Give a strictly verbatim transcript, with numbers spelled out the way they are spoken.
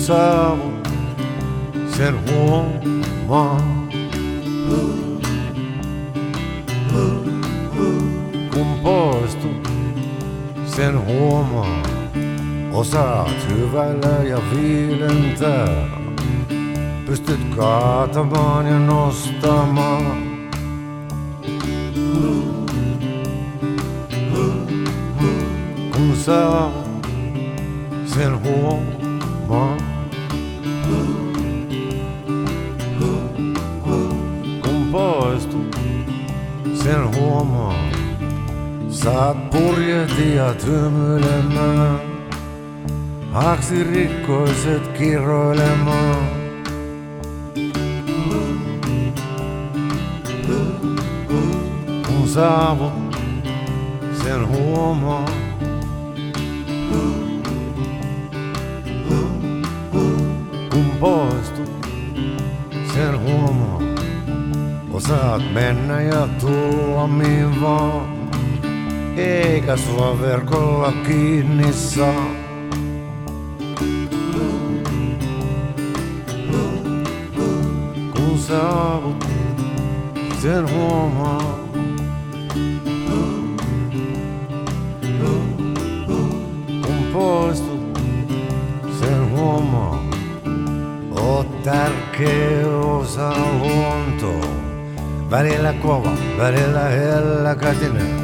saavut, sen huomaa. Kun poistut, sen huomaa. Osaat hyvällä ja viilentää. Pystyt kaatamaan ja nostamaan. Kun saavut, sen huomaa. Kun poistut, sen huomaa. Saat purjehtijat hymyilemään. Haaksirikkoiset kiroilemaan. Kun saavut, sen huomaa. Kun poistut, sen huomaa. Osaat mennä ja tulla mihin vaan, eikä sua verkolla kiinni saa. Kun saavut, sen huomaa. Kun poistut, sen huomaa. Oot tärkeä osa luontoa. Välillä kova, välillä helläkätinen.